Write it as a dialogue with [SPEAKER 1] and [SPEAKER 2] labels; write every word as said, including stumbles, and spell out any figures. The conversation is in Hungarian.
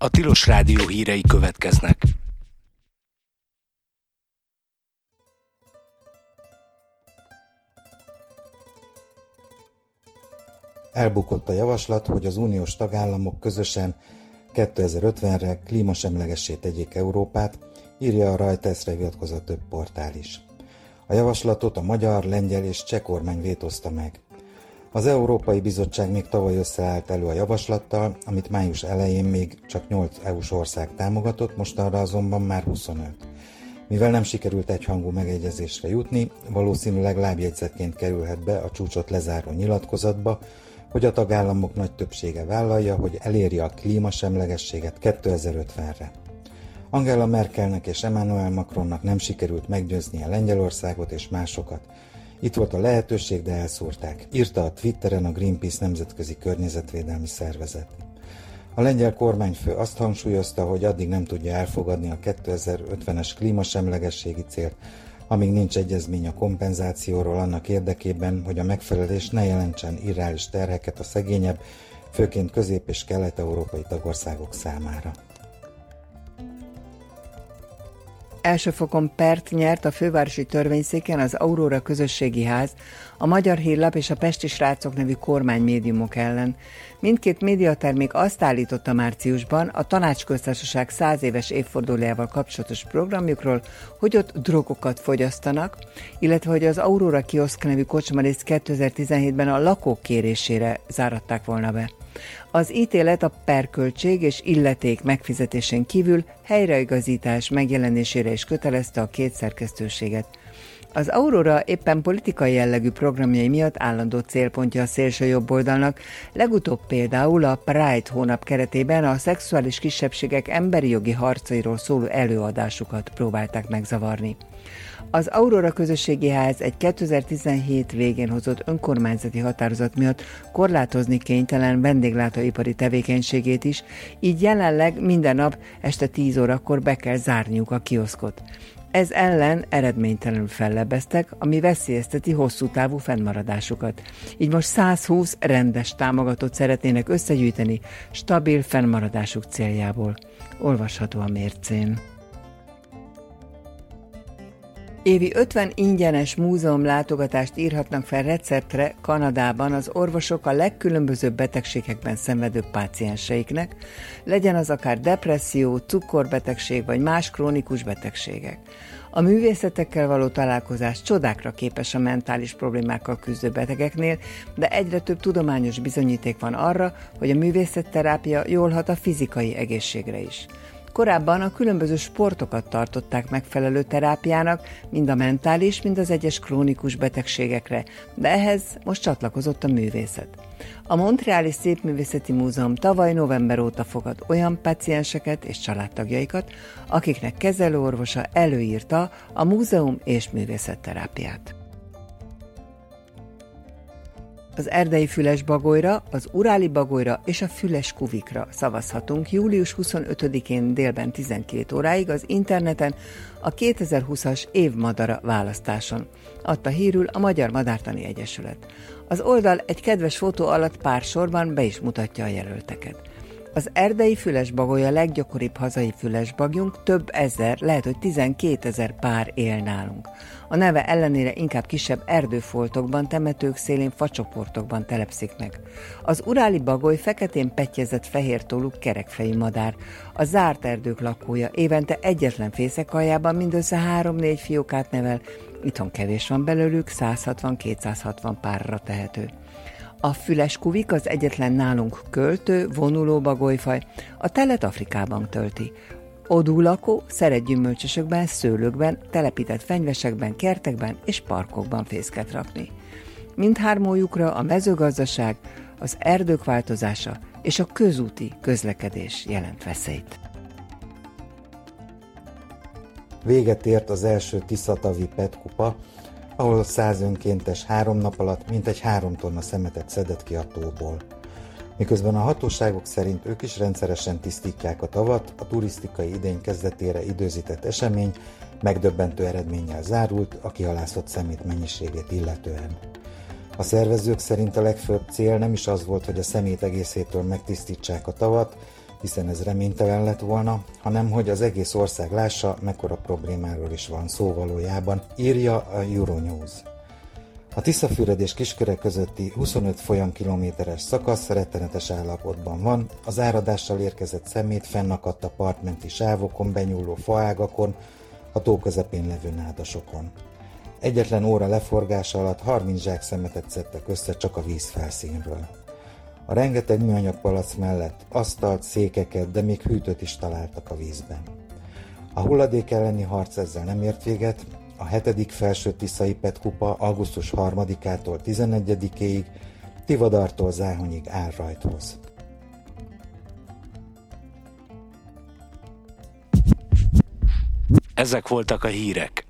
[SPEAKER 1] A Tilos Rádió hírei következnek.
[SPEAKER 2] Elbukott a javaslat, hogy az uniós tagállamok közösen kétezer-ötvenre klímasemlegessé tegyék Európát, írja a Reutersre hivatkozott több portál is. A javaslatot a magyar, lengyel és cseh kormány vétózta meg. Az Európai Bizottság még tavaly összeállt elő a javaslattal, amit május elején még csak nyolc é u-s ország támogatott, mostanra azonban már huszonöt. Mivel nem sikerült egyhangú megegyezésre jutni, valószínűleg lábjegyzetként kerülhet be a csúcsot lezáró nyilatkozatba, hogy a tagállamok nagy többsége vállalja, hogy eléri a klímasemlegességet kétezer-ötvenre. Angela Merkelnek és Emmanuel Macronnak nem sikerült meggyőznie Lengyelországot és másokat. Itt volt a lehetőség, de elszúrták, írta a Twitteren a Greenpeace nemzetközi környezetvédelmi szervezet. A lengyel kormányfő azt hangsúlyozta, hogy addig nem tudja elfogadni a kétezer-ötvenes klímasemlegességi célt, amíg nincs egyezmény a kompenzációról annak érdekében, hogy a megfelelés ne jelentsen irreális terheket a szegényebb, főként közép- és kelet-európai tagországok számára.
[SPEAKER 3] Első fokon pert nyert a fővárosi törvényszéken az Aurora Közösségi Ház, a Magyar Hírlap és a Pesti Srácok nevű kormánymédiumok ellen. Mindkét médiatermék azt állította márciusban a Tanácsköztársaság száz éves évfordulójával kapcsolatos programjukról, hogy ott drogokat fogyasztanak, illetve hogy az Aurora Kioszk nevű kocsmarészt kétezer-tizenhétben a lakók kérésére záratták volna be. Az ítélet a perköltség és illeték megfizetésén kívül helyreigazítás megjelenésére is kötelezte a két szerkesztőséget. Az Aurora éppen politikai jellegű programjai miatt állandó célpontja a szélső jobboldalnak, legutóbb például a Pride hónap keretében a szexuális kisebbségek emberi jogi harcairól szóló előadásukat próbálták megzavarni. Az Aurora Közösségi Ház egy kétezer-tizenhét végén hozott önkormányzati határozat miatt korlátozni kénytelen vendéglátóipari tevékenységét is, így jelenleg minden nap este tíz órakor be kell zárniuk a kioszkot. Ez ellen eredménytelenül fellebbeztek, ami veszélyezteti hosszú távú fennmaradásukat. Így most százhúsz rendes támogatót szeretnének összegyűjteni stabil fennmaradásuk céljából. Olvasható a mércén. Évi ötven ingyenes múzeum látogatást írhatnak fel receptre Kanadában az orvosok a legkülönbözőbb betegségekben szenvedő pácienseiknek, legyen az akár depresszió, cukorbetegség vagy más krónikus betegségek. A művészetekkel való találkozás csodákra képes a mentális problémákkal küzdő betegeknél, de egyre több tudományos bizonyíték van arra, hogy a művészetterápia jól hat a fizikai egészségre is. Korábban a különböző sportokat tartották megfelelő terápiának, mind a mentális, mind az egyes krónikus betegségekre, de ehhez most csatlakozott a művészet. A Montreali Szépművészeti Múzeum tavaly november óta fogad olyan pácienseket és családtagjaikat, akiknek kezelőorvosa előírta a múzeum és művészetterápiát. Az erdei fülesbagolyra, az uráli bagolyra és a füles kuvikra szavazhatunk július huszonötödikén délben tizenkét óráig az interneten a kétezer-húszas évmadara választáson, adta hírül a Magyar Madártani Egyesület. Az oldal egy kedves fotó alatt pár sorban be is mutatja a jelölteket. Az erdei fülesbagoly a leggyakoribb hazai fülesbagyunk, több ezer, lehet, hogy tizenkétezer pár él nálunk. A neve ellenére inkább kisebb erdőfoltokban, temetők szélén, facsoportokban telepszik meg. Az uráli bagoly feketén pettyezett fehér-tollú kerekfejű madár. A zárt erdők lakója, évente egyetlen fészekalljában mindössze három-négy fiókát nevel, itthon kevés van belőlük, száz hatvan-kétszázhatvan párra tehető. A füles kuvik az egyetlen nálunk költő, vonuló bagolyfaj, a telet Afrikában tölti. Odúlakó, szeret gyümölcsösökben, szőlőkben, telepített fenyvesekben, kertekben és parkokban fészket rakni. Mindhármójukra a mezőgazdaság, az erdők változása és a közúti közlekedés jelent veszélyt.
[SPEAKER 2] Véget ért az első Tiszatavi pé é té kupa, ahol száz önkéntes három nap alatt mintegy három tonna szemetet szedett ki a tóból. Miközben a hatóságok szerint ők is rendszeresen tisztítják a tavat, a turisztikai idény kezdetére időzített esemény megdöbbentő eredménnyel zárult a kihalászott szemét mennyiségét illetően. A szervezők szerint a legfőbb cél nem is az volt, hogy a szemét egészétől megtisztítsák a tavat, hiszen ez reménytelen lett volna, hanem hogy az egész ország lássa, mekkora problémáról is van szó valójában, írja a Euronews. A Tiszafüred és Kisköreg közötti huszonöt folyamkilométeres szakasz rettenetes állapotban van, az áradással érkezett szemét fennakadt a partmenti sávokon benyúló faágakon, a tó közepén levő nádasokon. Egyetlen óra leforgása alatt harminc zsák szemetet szedtek össze csak a víz felszínről. A rengeteg műanyag palac mellett asztalt, székeket, de még hűtőt is találtak a vízben. A hulladék elleni harc ezzel nem ért véget, a hetedik felső tiszai petkupa augusztus harmadikától tizenegyedikéig, Tivadartól Záhonyig áll rajthoz.
[SPEAKER 1] Ezek voltak a hírek.